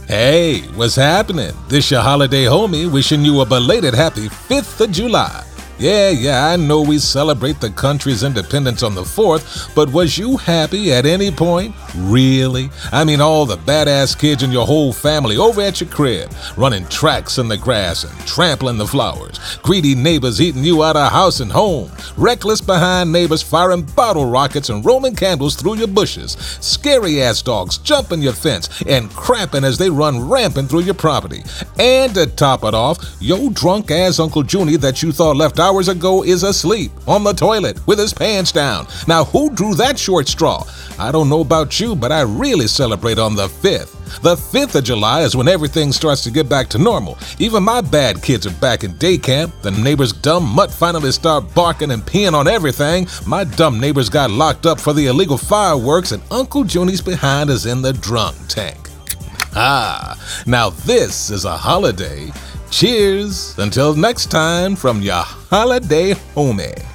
Hey, what's happening? This your holiday homie wishing you a belated happy 5th of July. Yeah, I know we celebrate the country's independence on the 4th, but was you happy at any point? Really? I mean, all the badass kids in your whole family over at your crib, running tracks in the grass and trampling the flowers, greedy neighbors eating you out of house and home, reckless behind neighbors firing bottle rockets and Roman candles through your bushes, scary ass dogs jumping your fence and crapping as they run rampant through your property. And to top it off, your drunk ass Uncle Junie that you thought left hours ago is asleep on the toilet with his pants down. Now, who drew that short straw? I don't know about you, but I really celebrate on the 5th. The 5th of July is when everything starts to get back to normal. Even my bad kids are back in day camp. The neighbor's dumb mutt finally start barking and peeing on everything. My dumb neighbors got locked up for the illegal fireworks, and Uncle Junie's behind is in the drunk tank. Now this is a holiday. Cheers until next time from your holiday homie.